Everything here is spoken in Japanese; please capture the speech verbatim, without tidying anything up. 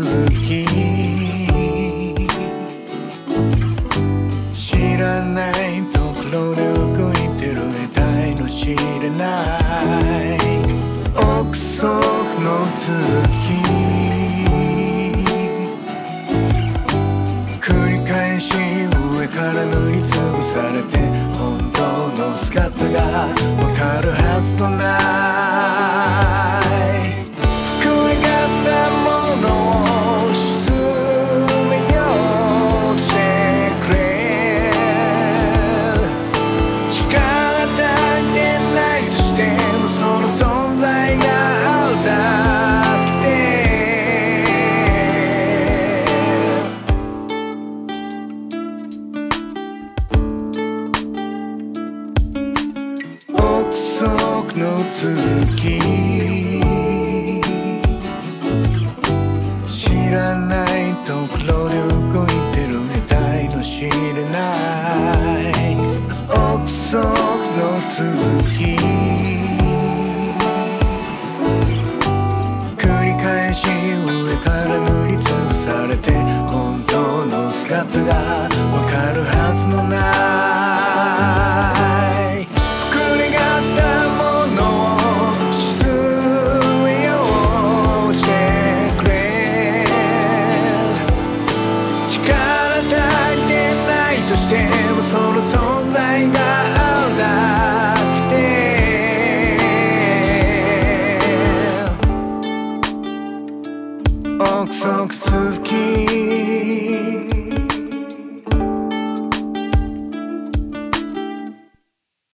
続き知らないところで動いてる得体の知れない憶測の続き繰り返し上から塗りつぶされて本当の姿がわかるはずのない膨れ上がったものを沈めようとしてくれる力足りてないとしてもその存在があるだけで憶測の続き知らないところで動いてる得体の知れない憶測の続き繰り返し上から塗りつぶされて本当の姿がわかるはずのない膨れ上がったものを沈めようとしてくれる力足りてないとしてもその存在があるだけで憶測続き